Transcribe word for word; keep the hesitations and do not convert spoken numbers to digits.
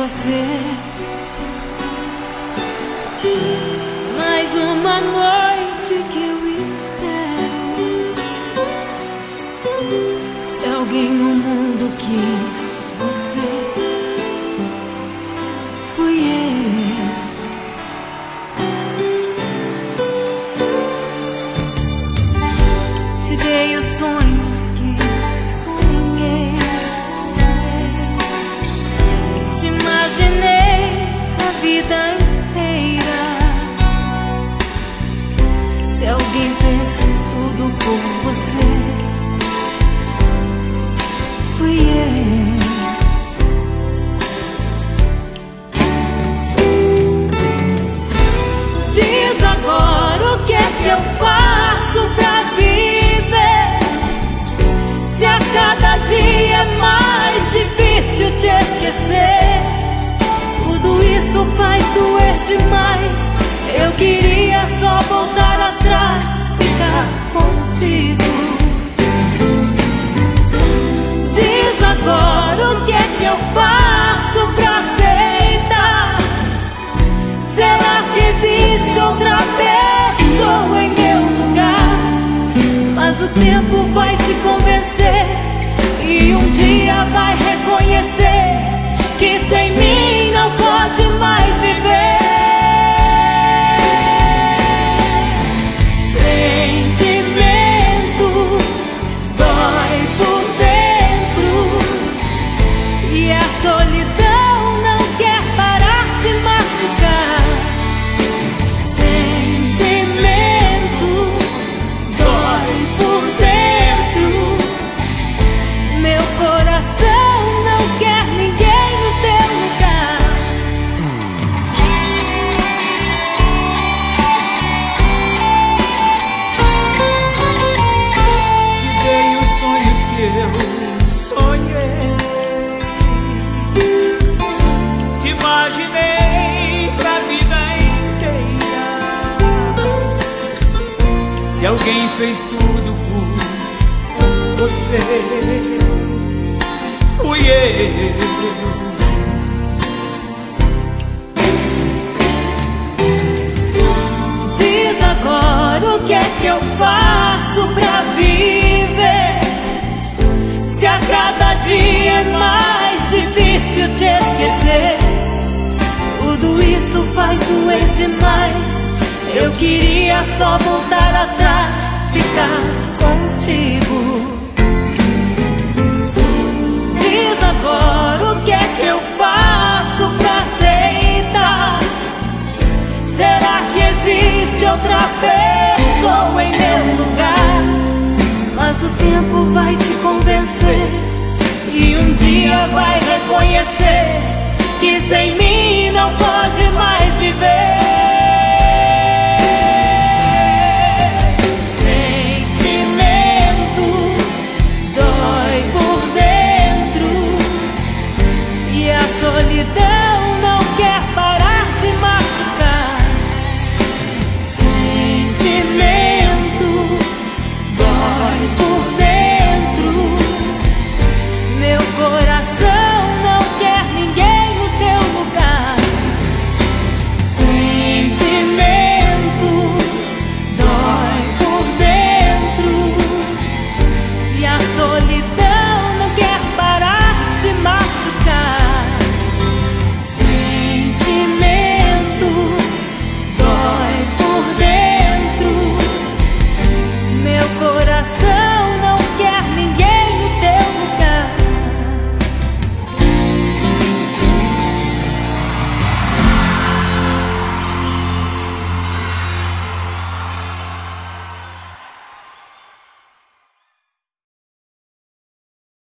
você. Mais uma noite que eu espero. Se alguém no mundo quis você, fui eu. Te dei os sonhos que sonhei. Te imaginei a vida inteira. Se alguém fez tudo por você, fui eu. Diz agora o que é que eu faço pra viver, se a cada dia é mais difícil te esquecer. Tudo isso faz doer demais. Eu queria só voltar atrás, ficar contigo. Diz agora o que é que eu faço pra aceitar. Será que existe outra pessoa em meu lugar? Mas o tempo vai te convencer e um dia vai reconhecer que sem mim não pode mais viver. Sentimento dói por dentro e a solidão não quer parar de machucar. Sentimento dói por dentro, meu coração não quer ninguém no teu lugar. Te dei os sonhos que eu sonhei. Te imaginei pra vida inteira. Se alguém fez tudo por você, fui eu. Diz agora o que é que eu faço pra viver, se a cada dia é mais difícil te esquecer. Tudo isso faz doer demais. Eu queria só voltar atrás, ficar contigo. Diz agora o que é que eu faço pra aceitar. Será que existe outra pessoa em meu lugar? Mas o tempo vai te convencer e um dia vai reconhecer que sem mim não pode mais viver.